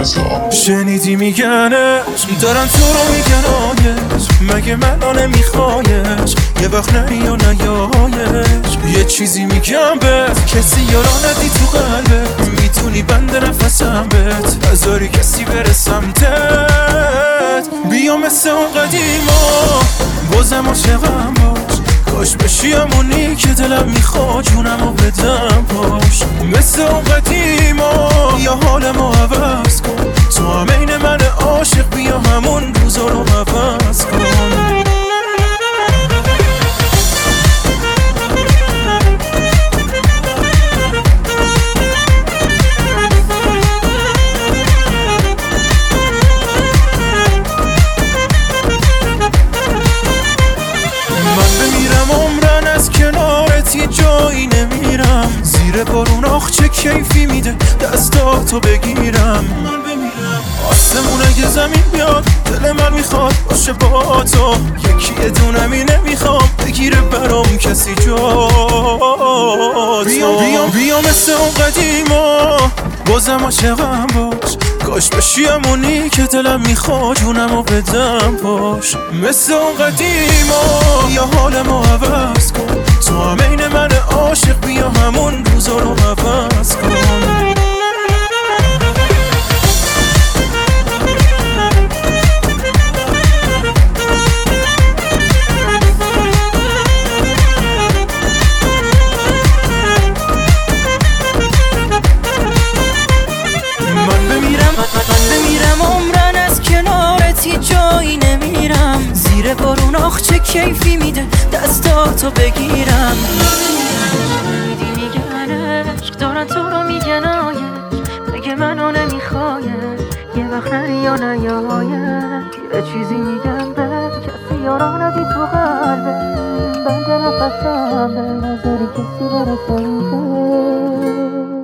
شنیدی میگن عشق دارن تو رو میگن آیش، مگه منو نمیخوایش یه وقت نهی یا نیایش. یه چیزی میگم بهت کسی یارا ندی تو قلبت، میتونی بند نفسم بهت نذاری کسی بره سمتت. بیا مثل اون قدیما بازم عاشقم باش، کاش بشی همونی که دلم میخواد جونمو بدم باش. مثل اون قدیما یا حالمو عوض کن، تو هم این من عاشق بیا همون روزا رو عوض کن. جایی نمیرم زیر بارون، آخ چه کیفی میده دستاتو بگیرم. من بمیرم آسمون اگه زمین بیاد دل من میخواد باشه با تو، یکی دونمی نمیخوام بگیره برام کسی جا. بیا مثل اون قدیما بازم عاشقم باش، کاش بشی همونی که دلم میخواد جونمو بدم باش. مثل اون قدیما یا حالمو عوض کن، تو هم این من عاشق بیا همون روزا رو عوض کن. بمیرم عمرن از کنارت جایی نمیرم زیر بارون، آخ چه کیفی میده دستاتو بگیرم. شنیدی میگن عشق دارن تو رو میگن آیش، مگه منو نمیخوایش یه وقت نری یا نیایش. یه چیزی میگم به کسی یارا ندی تو قلبه، بند نفسم به نظری کسی بره سمتت.